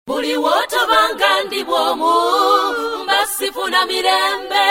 Buli woto bangandi bwomu mbasifuna mirembe.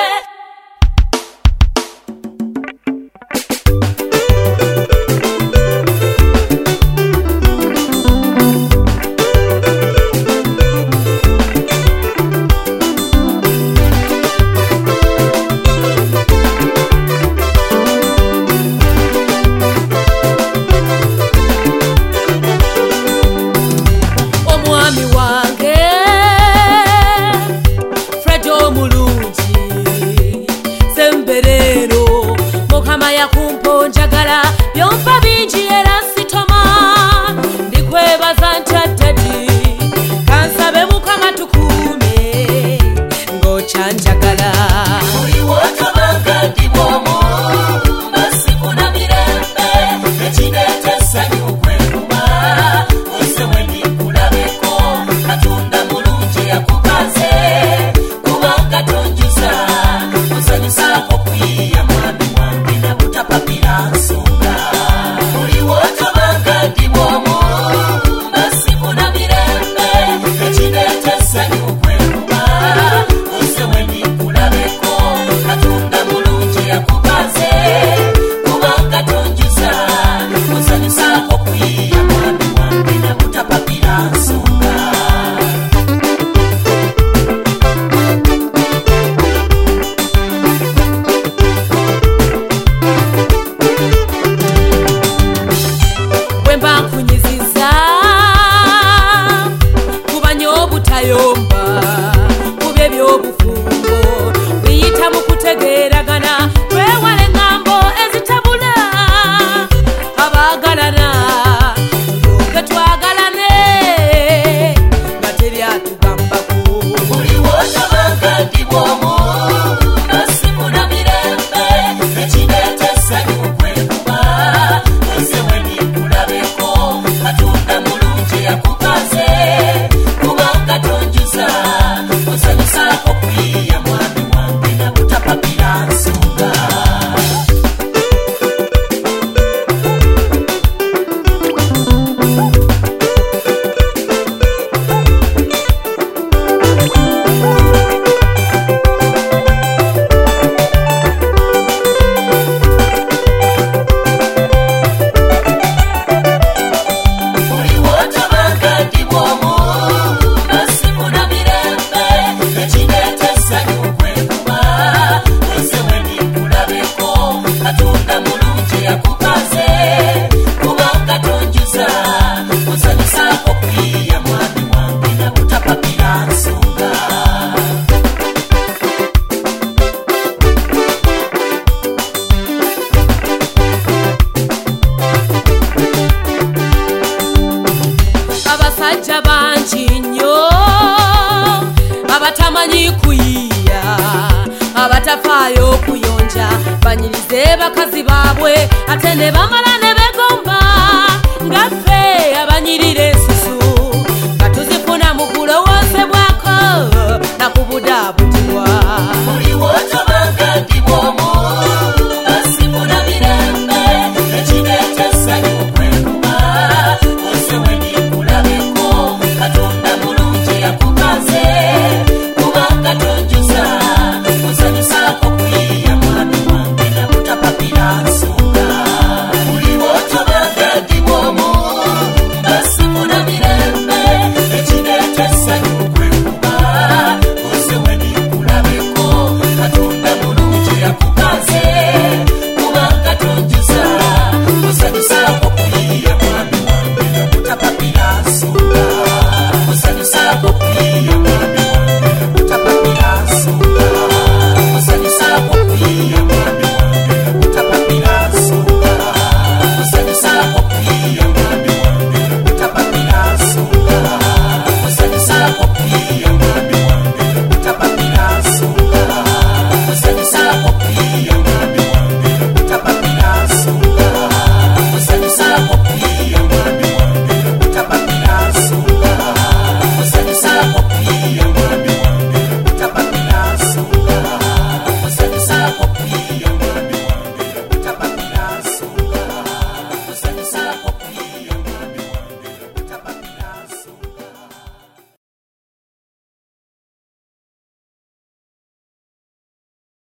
Maya kumpo njagala byompa bingi era sitoma ndikwebaza ntaddadi kansabe mukama tukume ng'okyanjagala buli woto bangandi bwomu mbasifuna mirembe ekireeta essanyu okwekuba ose bwe ndikulabeko Katonda mulungi yakukaze kubanga tonjuza osanyusaako kuyiya mwami papira nsonga buli woto bangandi bwomu mbasifuna mirembe ekireeta essanyu okwekuba ose bwe ndikulabeko Katonda mulungi yakukaze kubanga tonjuza osanyusaako kuyiya mwami wange ne butapapira nsonga. Kunyiziza kubanya obutayomba kubye by'obufumbo biyita mu kutegeeragana twewale ŋŋambo ezitabula abaagalana tulyoke twagalane nga teri atugambako buli woto bangandi bwomu mbasifuna mirembe ekireeta essanyu okwekuba ose bwe ndikulabeko Katonda mulungi yakukaze kubanga tonjuza osanyusaako kuyiya mwami wange ne butapapira nsonga. Katonda mulungi yakukaze kubanga tonjuza osanyusaako kuyiya mwami wange ne butapapira nsonga. Abasajja bangi nnyo abatamanyi kuyiya abatafaayo kuyonja banyirize bakazi baabwe ate ne bamala ne begomba nga ffe abanyirira ensusu nga tuzifuna mu kulowoozebwako na ku budaabu